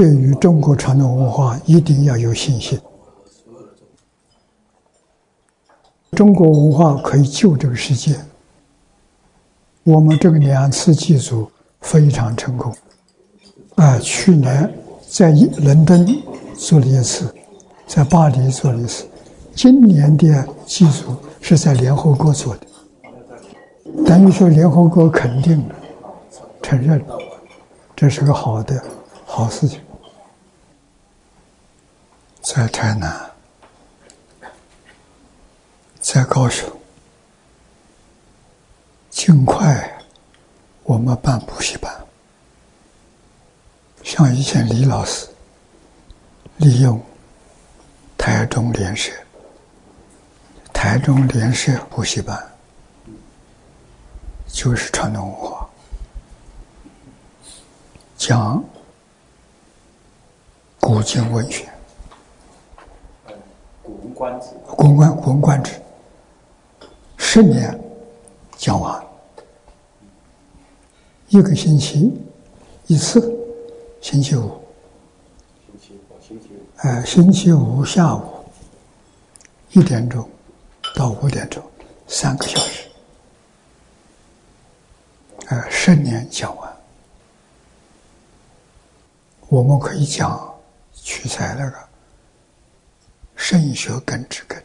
对于中国传统文化一定要有信心。中国文化可以救这个世界。我们这个2次祭祖非常成功。去年在伦敦做了一次，在巴黎做了一次，今年的祭祖是在联合国做的，等于说联合国肯定了、承认了，这是个好事情。在台南，在高雄，尽快我们办补习班。像以前李老师利用台中联社补习班，就是传统文化，讲古今文学， 古文观止 ，10年讲完，1个星期1次。星期五下午1点钟到5点钟，3个小时，10年讲完。我们可以讲取材那个圣学根之根，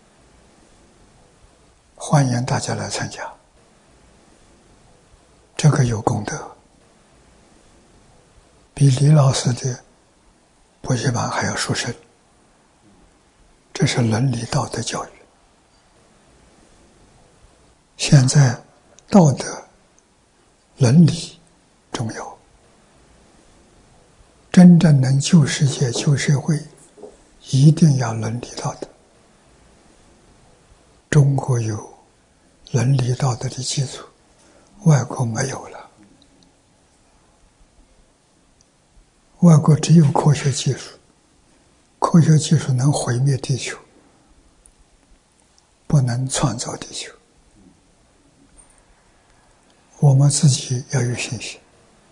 欢迎大家来参加，这个有功德，比李老师的补习班还要殊胜。这是伦理道德教育。现在道德伦理重要，真正能救世界救社会，一定要伦理道德。中国有伦理道德的基础，外国没有了。外国只有科学技术，科学技术能毁灭地球，不能创造地球。我们自己要有信心。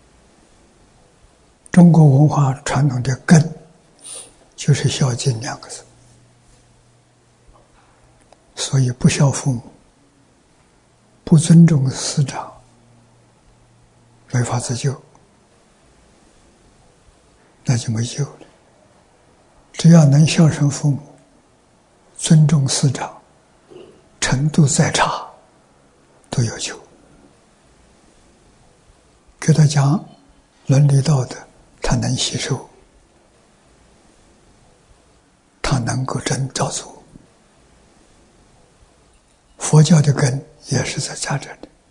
中国文化传统的根就是孝敬2个字，所以不孝父母，不尊重师长，没法自救，那就没救了。只要能孝顺父母，尊重师长，程度再差都有救。给他讲伦理道德，他能吸收，他能够真照做。佛教的根也是在家这里。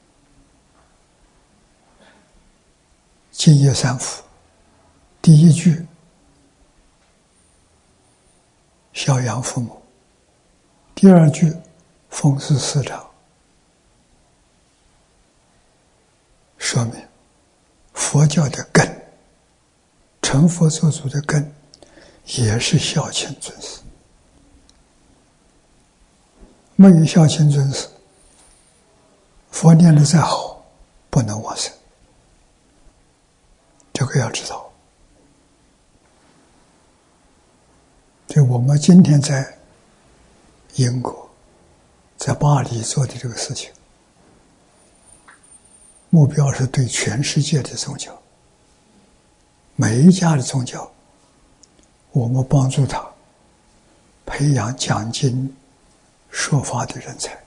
净业三福，第1句孝养父母，第2句奉事师长，说明佛教的根，成佛作祖的根也是孝亲尊师。没有孝亲尊师，佛念得再好，不能往生。这个要知道。所以我们今天在英国，在巴黎做的这个事情，目标是对全世界的宗教，每一家的宗教，我们帮助他培养讲经说法的人才。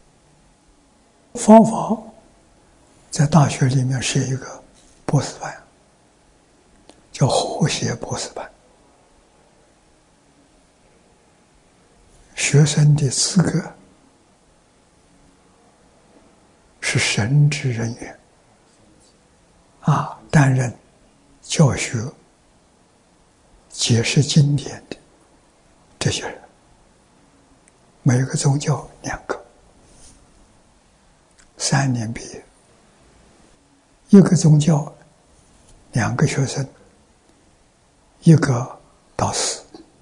方法在大学里面是一个博士班，叫和谐博士班。学生的资格是神职人员担任教学、解释经典的这些人，每个宗教2个，3年毕业。一个宗教2个学生，1个导师，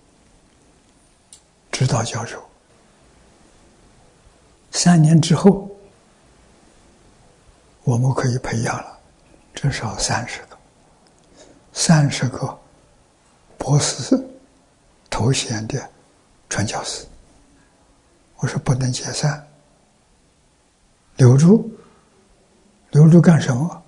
指导教授。3年之后，我们可以培养了至少30个 30个博士头衔的传教士。我说不能解散，留住干什么？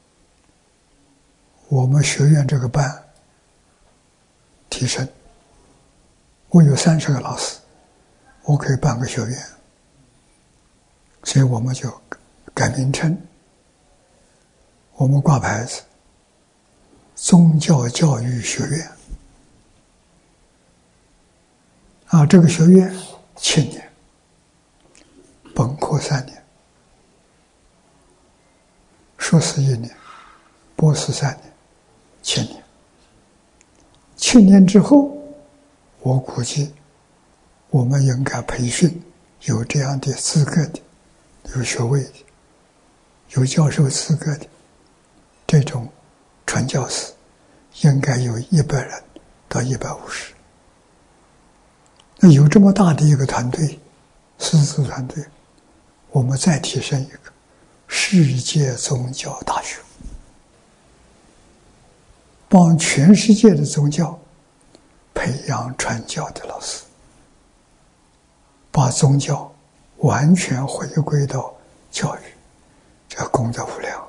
我们学院这个班提升，我有30个老师，我可以办个学院，所以我们就改名称，我们挂牌子，宗教教育学院。这个学院7年，本科3年，硕士1年，博士3年，7年。7年之后，我估计我们应该培训有这样的资格的、有学位的、有教授资格的这种传教士，应该有100人到150。那有这么大的一个团队，师资团队，我们再提升一个世界宗教大学，帮全世界的宗教培养传教的老师，把宗教完全回归到教育，这功德无量。